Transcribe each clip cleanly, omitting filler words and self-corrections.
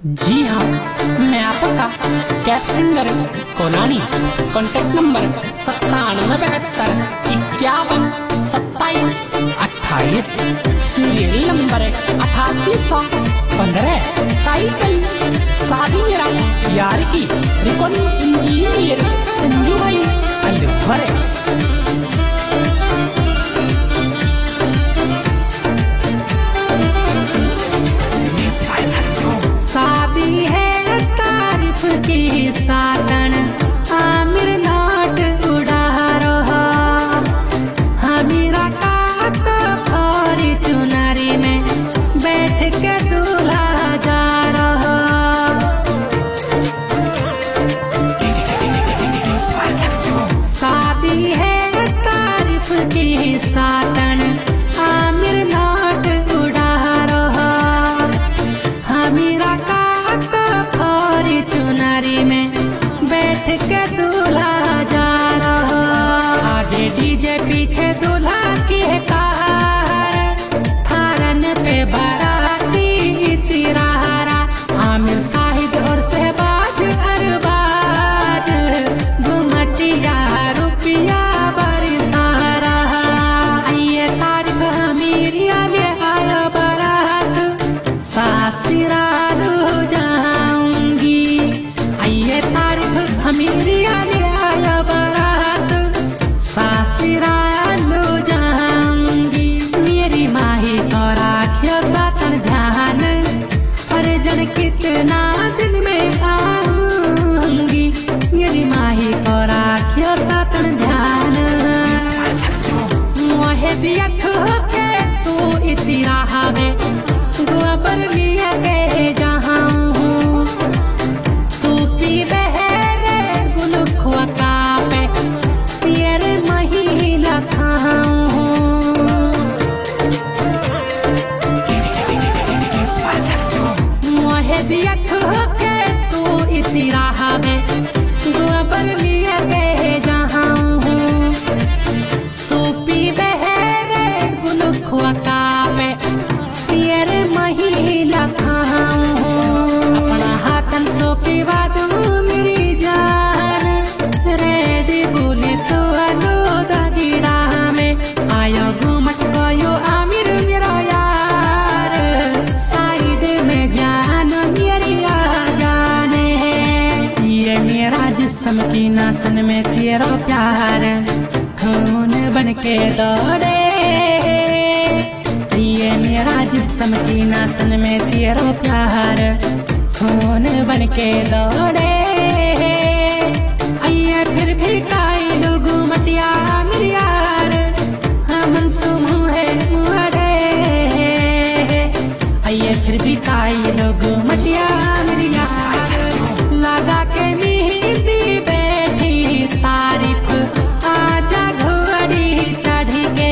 जी हाँ, मैं आपका कैब सिंगर कोनानी। Contact number 9772512728। Serial number 8815। Title शादी मेरा यार की। रिकॉर्डिंग इंजीनियर संजू भाई अलवर। शादी है तारीफ की साधन आमिर नाट उड़ा रहा। हमीरा का तो भरी चुनरी में बैठ के दूल्हा जा रहा। शादी है तारीफ की साधन आमिर नाट उड़ा रहा। हमीरा का तो भरी चुनरी में बैठ के दूल्हा जा रहा। आगे डीजे पीछे दूल्हा की कार, थारन पे बाराती तिरारा। आमिर शाहिद और सहबाज अरबाज घुमटिया रुपया बरसा रहा। ये तारीफ हमीरिया में आया बारात सासुराल जाऊंगी। ये तारीफ हमीरिया में आया बारात सासुराल जाऊंगी। मेरी माही तो राखियो सातन ध्यान, अरे जन कितना दिन में आऊंगी। मेरी माही को राखियो सातन ध्यान। मोहे दिया के तू इतिरा हवे गोबर लिया के जहाँ हूँ। तू पी बहरे गुलखुआ का पे तेरे महिला खाऊं। मोहे दिया के तू इतिरा हवे गोबर लिया के जहाँ हूँ। तू पी बहरे गुलखुआ का पे तेरे महिला खाऊं। अपना हाथन सोपी वादू मेरी जान, रेडी बोले तो आलो दागिड़ा में। आयो घूमट गयो आमिर मेरा यार, साइड में जान मेरी आ जाने। ये मेरा जिस्म की नासन में तेरा प्यार खून बन के दौड़े। ये मेरा जिस्म की नासन में तेरा प्यार खून बन के दौड़े। आइए फिर भी काई लोग मटिया मेरे यार, हम सुमू है मुहरे। आइए फिर भी काई लोग मटिया मेरे यार, लगा के मेहंदी बैठी तारीफ आजा घोड़ी चढ़ के।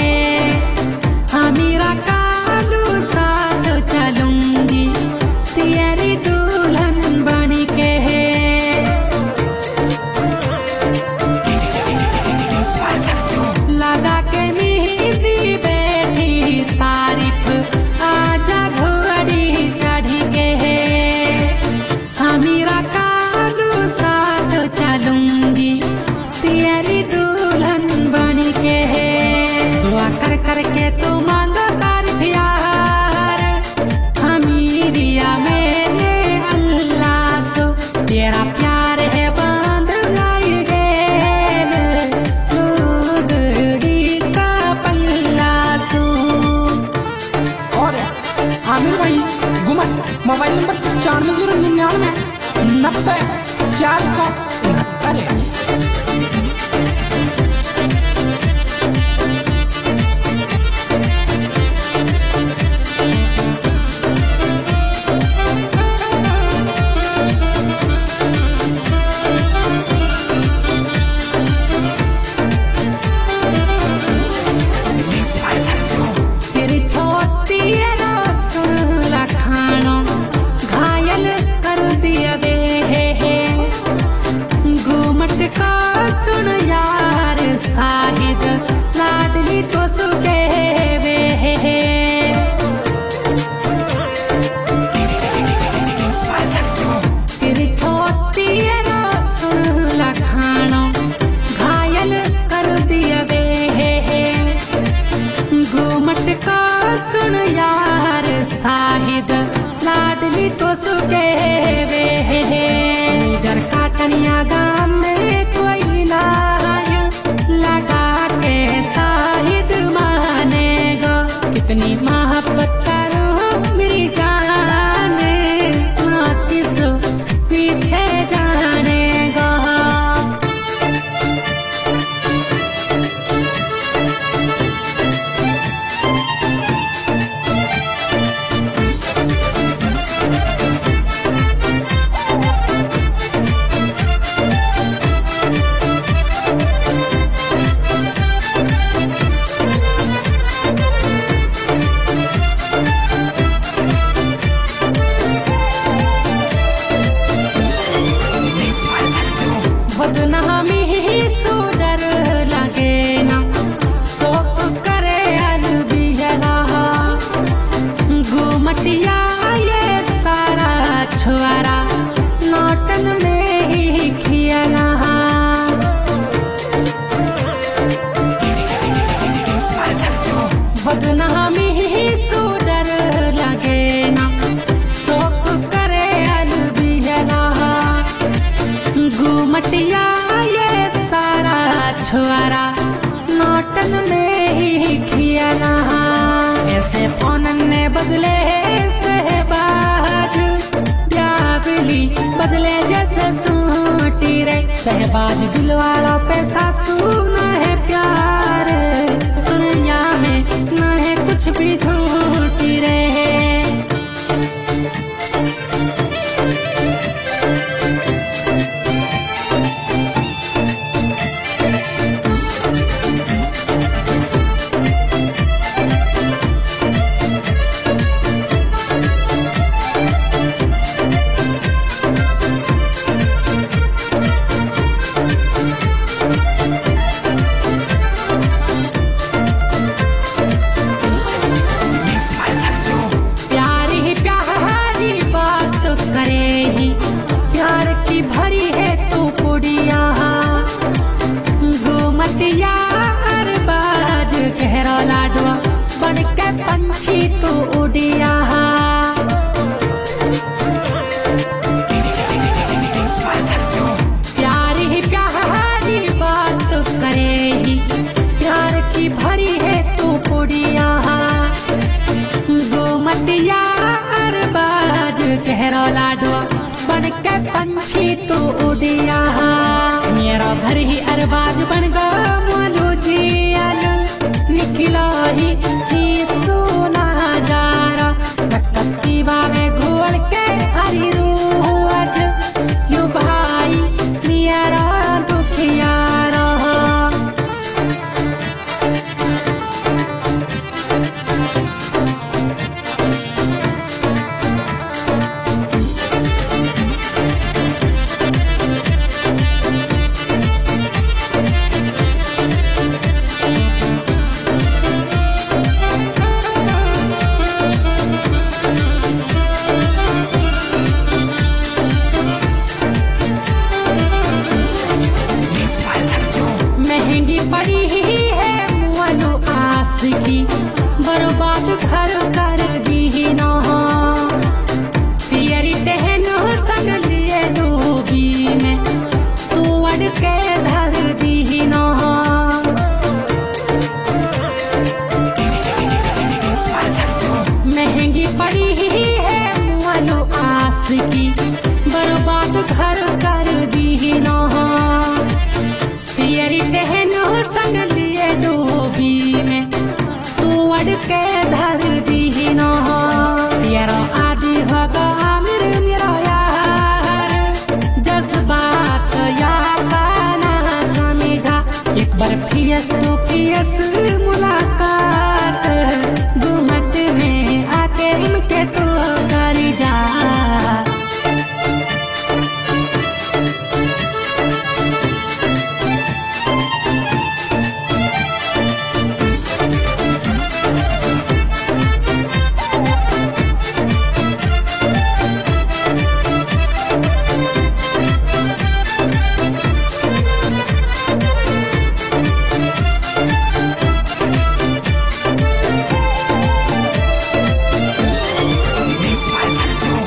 हमीरा कालू साथ चलूंगी तेरी दुल्हन बन के। लगा के मेहंदी बैठी तारीफ आजा घोड़ी चढ़ के। हमीरा कालू साथ चलूंगी तेरी दुल्हन बन के। दुआ कर कर के तू मांगो तारीफ यार, हमीरिया मेरे अल्लाह सो तेरा प्यार है बांध लाई गेल लोगड़ी का पल्ला सो। और आमिर भाई घुमट मोबाइल नंबर 9499900469। तेरी छोटी रसगुल्ला खाना घायल कर दिया वे। घूमट का सुन या के वे निजर काटनिया गाँव में कोई लाय लगा के शाहिद माने गो कितनी मोहब्बत करो मेरी जाने माती सो पीछे जाने गो। बदनामी ही सुडर लगे ना शोक करे अलबियला घूमटिया ये सारा छुआरा नौटन में ही खियला बदनामी ही सुडर लगे ना शोक करे अलबियला घूमटिया ये सारा छुआरा नौटन में ही खियाला ऐसे फोन ने बदले सहबाज प्याबली बदले जैसे सूटी रे सहबाज दिलवालों पे सासूना है प्यार दुनिया में न है कुछ भी झूठी रे। करे ही प्यार की भरी है तू कुड़िया घूमतिया हर बाज गहरा लाडवा बन के पंछी तू उड़िया प्यार ही प्यारी बात करे ही प्यार की भरी है तू कुड़िया घूमतिया गहरा लाडवा बन के पंछी तू उड़िया मेरा घर ही अरबाज बन गो मोलू जियल निकला ही सोना जारा कस्ती बावे घोल के हरी रोज यू भाई मेरा दुखिया रहा। महंगी पड़ी है मुअलो आस की बर्बाद घर कर दी ना तेरी टहन संग लिए डूबी में तू अड़ के धर दी ना महंगी पड़ी है मुअलो आस की बर्बाद घर कर दी ना तेरी टहनो संग लिए डूबी में तू अड़ के धर दी ना तेरा आदि होगा मेरा यार जज्बात यार ना समझा एक बार फिर तू